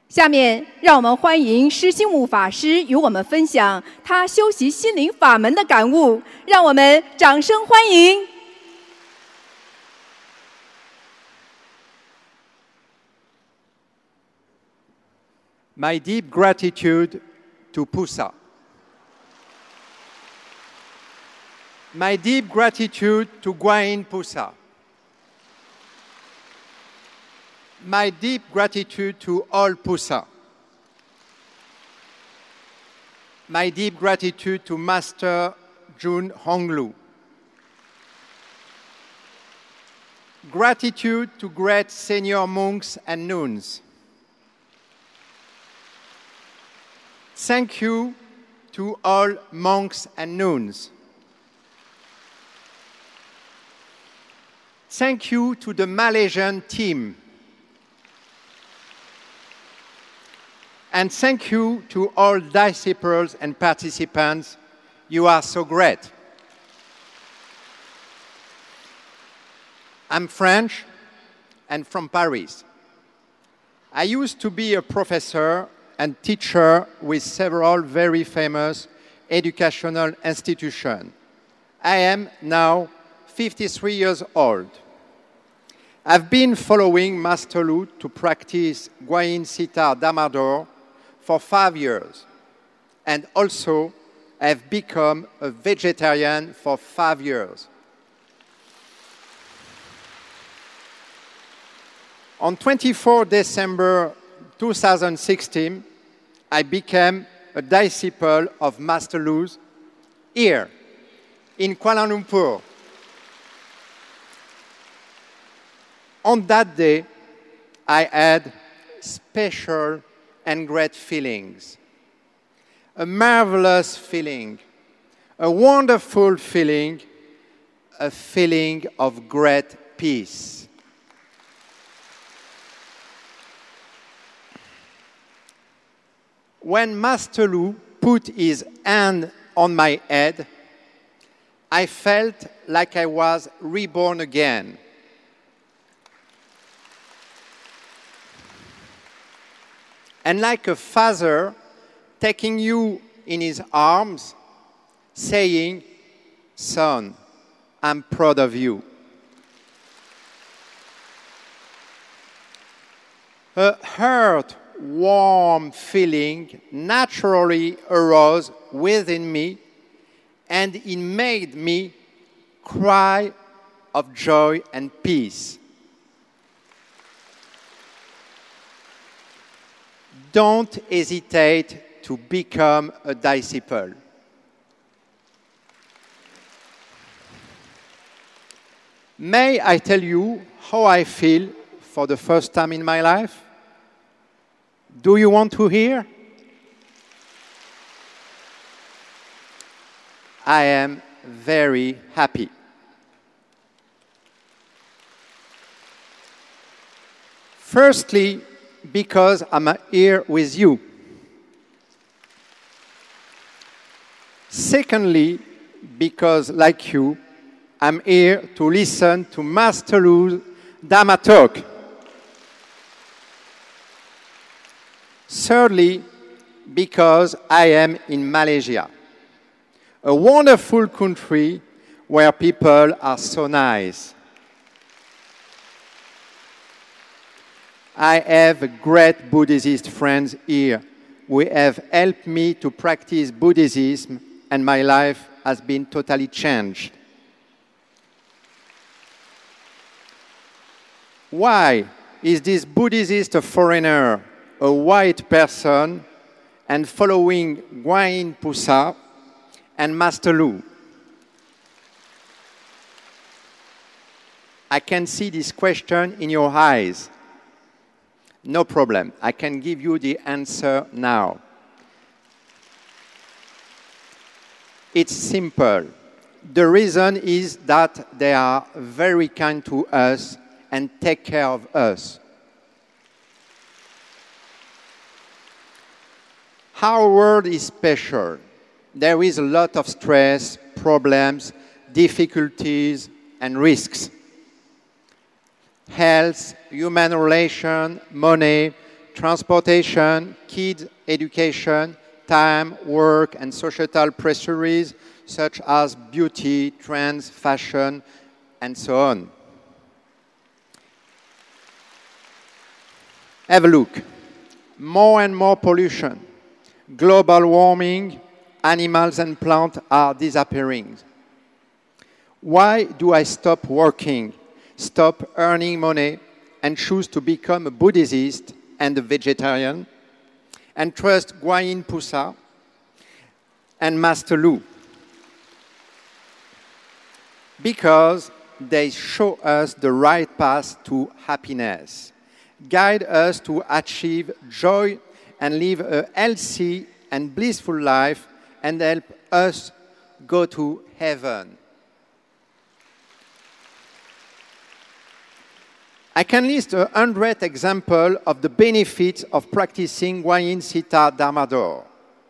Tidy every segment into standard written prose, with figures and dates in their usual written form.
下面，让我们欢迎施心悟法师与我们分享他修习心灵法门的感悟，让我们掌声欢迎。 My deep gratitude to Pusa. My deep gratitude to Guayin Pusa. My deep gratitude to all Pusa. My deep gratitude to Master Jun Honglu. Gratitude to great senior monks and nuns. Thank you to all monks and nuns. Thank you to the Malaysian team. And thank you to all disciples and participants. You are so great. I'm French and from Paris. I used to be a professor and teacher with several very famous educational institutions. I am now 53 years old. I've been following Master Lu to practice Guayin Sitar Damador for 5 years, and also I've become a vegetarian for 5 years. On 24 December 2016, I became a disciple of Master Lu's here in Kuala Lumpur. On that day, I had special and great feelings. A marvelous feeling, a wonderful feeling, a feeling of great peace. When Master Lu put his hand on my head, I felt like I was reborn again. And like a father taking you in his arms, saying, "Son, I'm proud of you." A heart warm feeling naturally arose within me, and it made me cry of joy and peace. Don't hesitate to become a disciple. May I tell you how I feel for the first time in my life? Do you want to hear? I am very happy. Firstly, because I'm here with you. Secondly, because like you, I'm here to listen to Master Lu's Dhamma talk. Thirdly, because I am in Malaysia, a wonderful country where people are so nice. I have great Buddhist friends here who have helped me to practice Buddhism, and my life has been totally changed. Why is this Buddhist a foreigner, a white person, and following Guayin Pusa and Master Lu? I can see this question in your eyes. No problem. I can give you the answer now. It's simple. The reason is that they are very kind to us and take care of us. Our world is special. There is a lot of stress, problems, difficulties, and risks. Health, human relations, money, transportation, kids' education, time, work, and societal pressures such as beauty, trends, fashion, and so on. Have a look. More and more pollution, global warming, animals and plants are disappearing. Why do I stop working, stop earning money, and choose to become a Buddhist and a vegetarian, and trust Guanyin Pusa and Master Lu? Because they show us the right path to happiness, guide us to achieve joy and live a healthy and blissful life, and help us go to heaven. I can list 100 examples of the benefits of practicing Guanyin Sita Dharmador.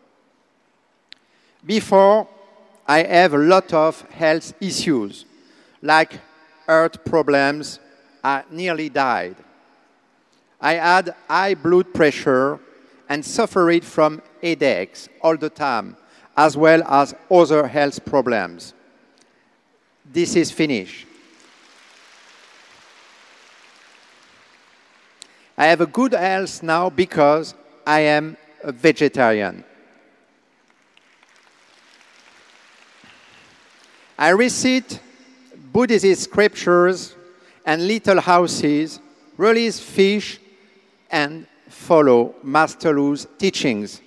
Before, I have a lot of health issues, like heart problems. I nearly died. I had high blood pressure and suffered from headaches all the time, as well as other health problems. This is finished. I have a good health now because I am a vegetarian. I recite Buddhist scriptures and little houses, release fish, and follow Master Lu's teachings.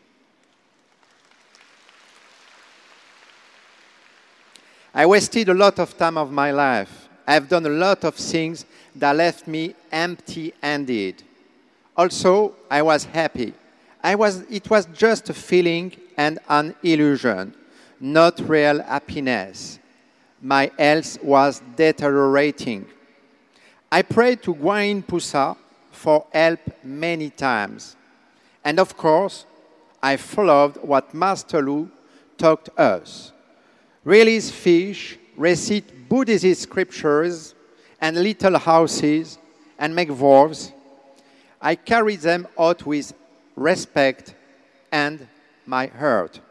I wasted a lot of time of my life. I've done a lot of things that left me empty-handed. Also, I was happy. It was just a feeling and an illusion, not real happiness. My health was deteriorating. I prayed to Guanyin Pusa for help many times. And of course, I followed what Master Lu taught us. Release fish, recite Buddhist scriptures and little houses, and make vows. I carry them out with respect and my heart.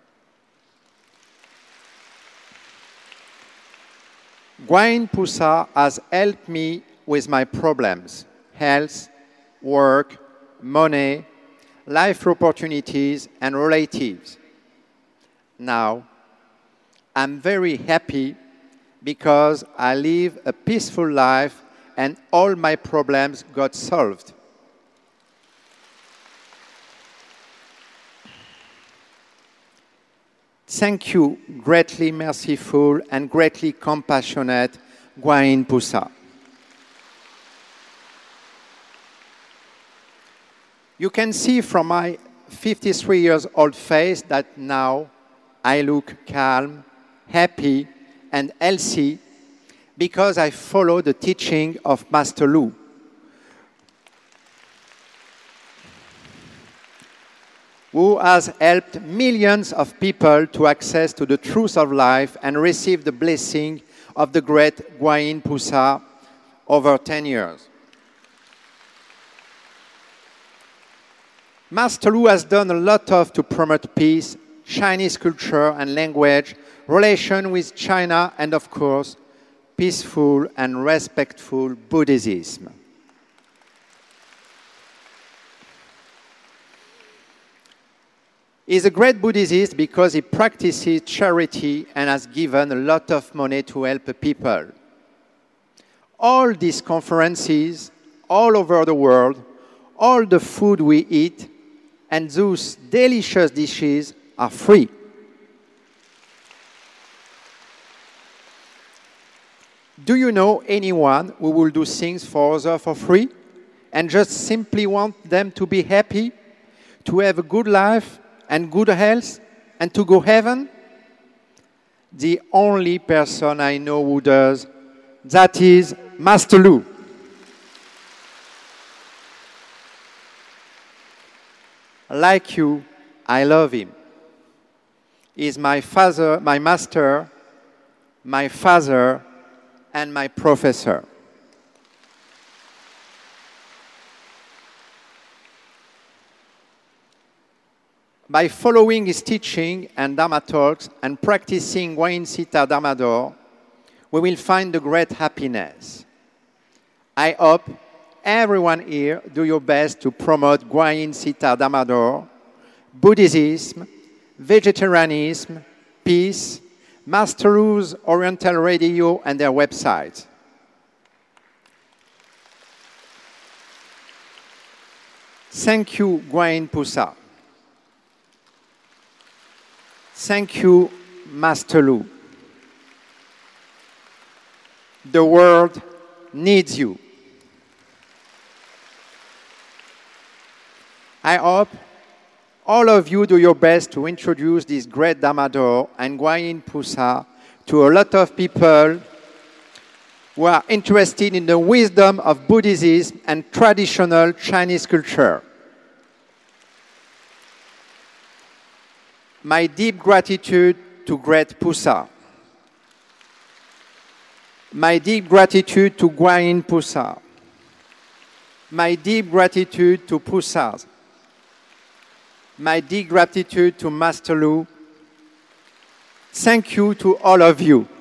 Guanyin Pusa has helped me with my problems: health, work, money, life opportunities, and relatives. Now, I'm very happy because I live a peaceful life and all my problems got solved. Thank you, greatly merciful and greatly compassionate Guanyin Pusa. You can see from my 53 years old face that now I look calm, happy, and healthy because I follow the teaching of Master Lu. Who has helped millions of people to access to the truth of life and receive the blessing of the great Guanyin Pusa over 10 years. Master Lu has done a lot to promote peace, Chinese culture and language, relation with China, and of course, peaceful and respectful Buddhism. He is a great Buddhist because he practices charity and has given a lot of money to help people. All these conferences, all over the world, all the food we eat, and those delicious dishes are free. Do you know anyone who will do things for others for free and just simply want them to be happy, to have a good life and good health, and to go heaven? The only person I know who does, that is Master Lu. Like you, I love him. He is my father, my master, my father, and my professor. By following his teaching and Dharma talks and practicing Guanyin Sita Dharmador, we will find the great happiness. I hope everyone here do your best to promote Guanyin Sita Dharmador, Buddhism, vegetarianism, peace, Master Ru's Oriental Radio and their website. Thank you, Guanyin Pusa. Thank you, Master Lu. The world needs you. I hope all of you do your best to introduce this great Dharmador and Guanyin Pusa to a lot of people who are interested in the wisdom of Buddhism and traditional Chinese culture. My deep gratitude to Great Pusa. My deep gratitude to Guanyin Pusa. My deep gratitude to Pusas. My deep gratitude to Master Lu. Thank you to all of you.